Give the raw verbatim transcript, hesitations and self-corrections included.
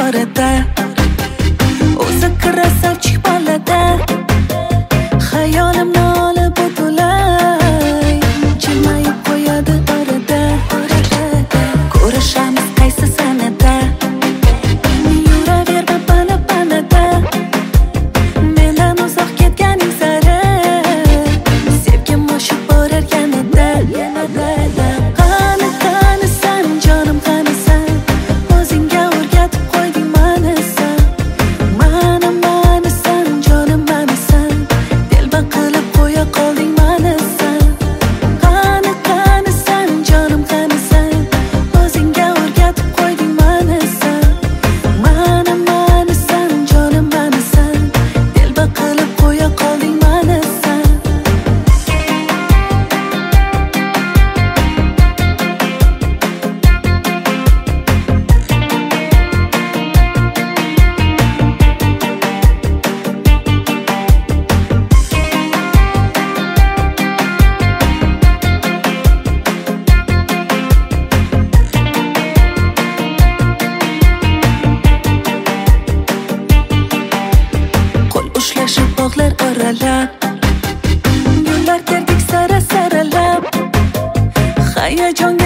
orada. O'zi kirasa chik bolada, xayolimni olib o'tulay, jilmayib qo'yadi orada. Ko'rishamiz qaysi sanada, yuraver bana banada, mendan uzoq ketganing sari sevgim oshib borar yanada. Qani qani san jonim, qani san, o'zingga o'rgatib qo'yding mani san. Mani mani san jonim, mani san, telba qilib qo'ya qolding mani san. Qani qani san jonim, qani san, o'zingga o'rgatib qo'yding mani san. Mani mani san jonim, mani san, telba qilib qo'ya qolding mani san. Qo'l ushlashib bog'lar oralab, yo'llar kerdik sara saralab, hayajon